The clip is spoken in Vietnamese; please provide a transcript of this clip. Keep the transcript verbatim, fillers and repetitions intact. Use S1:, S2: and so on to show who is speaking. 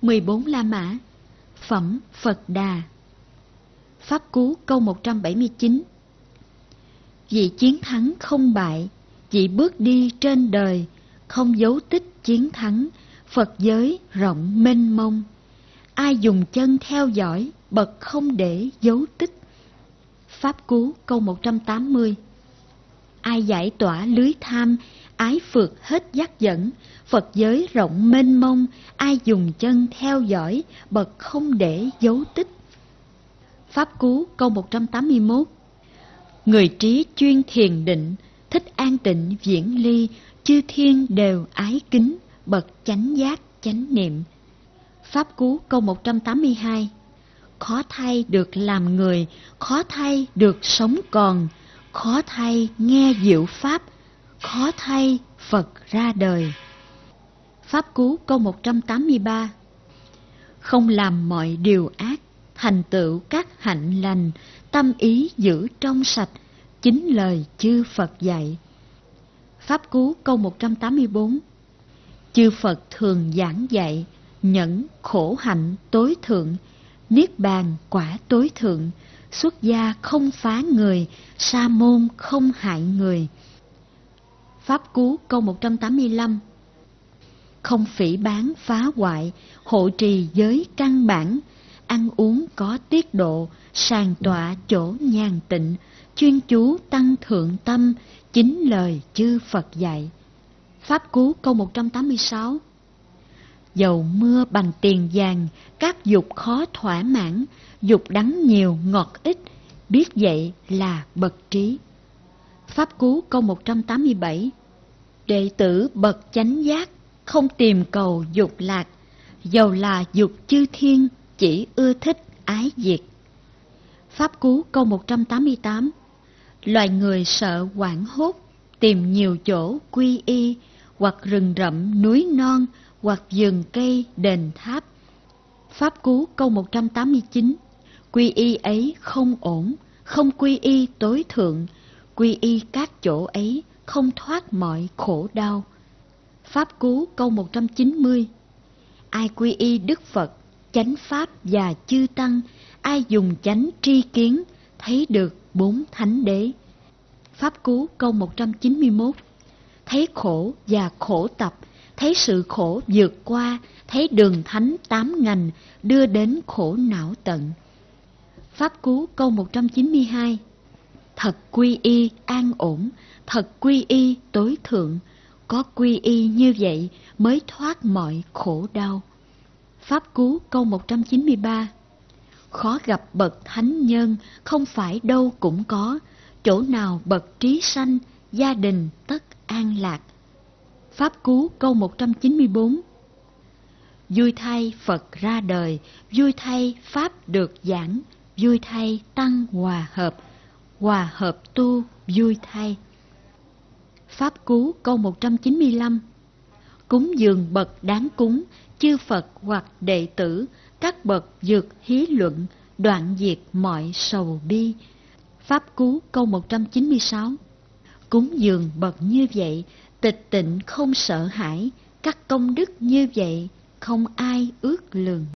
S1: mười bốn La Mã. Phẩm Phật Đà. Pháp Cú câu một trăm bảy mươi chín. Vị chiến thắng không bại, vị bước đi trên đời, không dấu tích chiến thắng, Phật giới rộng mênh mông. Ai dùng chân theo dõi, bậc không để dấu tích. Pháp Cú câu một trăm tám mươi. Ai giải tỏa lưới tham, ái phượt hết dắt dẫn, Phật giới rộng mênh mông, ai dùng chân theo dõi, bậc không để dấu tích. Pháp Cú câu một trăm tám mươi mốt. Người trí chuyên thiền định, thích an tịnh viễn ly, chư thiên đều ái kính, bậc chánh giác chánh niệm. Pháp Cú câu một trăm tám mươi hai. Khó thay được làm người, khó thay được sống còn, khó thay nghe diệu pháp, khó thay Phật ra đời. Pháp Cú câu một trăm tám mươi ba. Không làm mọi điều ác, thành tựu các hạnh lành, tâm ý giữ trong sạch, chính lời chư Phật dạy. Pháp Cú câu một trăm tám mươi bốn. Chư Phật thường giảng dạy, nhẫn khổ hạnh tối thượng, niết bàn quả tối thượng, xuất gia không phá người, sa môn không hại người. Pháp Cú câu một trăm tám mươi lăm. Không phỉ báng phá hoại, hộ trì giới căn bản, ăn uống có tiết độ, sàng tọa chỗ nhàn tịnh, chuyên chú tăng thượng tâm, chính lời chư Phật dạy. Pháp Cú câu một trăm tám mươi sáu. Dầu mưa bằng tiền vàng, các dục khó thỏa mãn, dục đắng nhiều ngọt ít, biết vậy là bậc trí. Pháp Cú câu một trăm tám mươi bảy. Đệ tử bậc chánh giác, không tìm cầu dục lạc, dầu là dục chư thiên, chỉ ưa thích ái diệt. Pháp Cú câu một trăm tám mươi tám. Loài người sợ hoảng hốt, tìm nhiều chỗ quy y, hoặc rừng rậm núi non, hoặc vườn cây đền tháp. Pháp Cú câu một trăm tám mươi chín. Quy y ấy không ổn, không quy y tối thượng, quy y các chỗ ấy không thoát mọi khổ đau. Pháp Cú câu một trăm chín mươi. Ai quy y Đức Phật, chánh Pháp và chư Tăng, ai dùng chánh tri kiến, thấy được bốn thánh đế. Pháp Cú câu một trăm chín mươi mốt. Thấy khổ và khổ tập, thấy sự khổ vượt qua, thấy đường thánh tám ngành, đưa đến khổ não tận. Pháp Cú câu một trăm chín mươi hai. Thật quy y an ổn, thật quy y tối thượng, có quy y như vậy mới thoát mọi khổ đau. Pháp Cú câu một trăm chín mươi ba. Khó gặp bậc thánh nhân, không phải đâu cũng có, chỗ nào bậc trí sanh, gia đình tất an lạc. Pháp Cú câu một trăm chín mươi bốn. Vui thay Phật ra đời, vui thay Pháp được giảng, vui thay Tăng hòa hợp, hòa hợp tu vui thay. Pháp Cú câu một trăm chín mươi lăm. Cúng dường bậc đáng cúng, chư Phật hoặc đệ tử, các bậc dược hí luận, đoạn diệt mọi sầu bi. Pháp Cú câu một trăm chín mươi sáu. Cúng dường bậc như vậy, tịch tịnh không sợ hãi, các công đức như vậy không ai ước lường.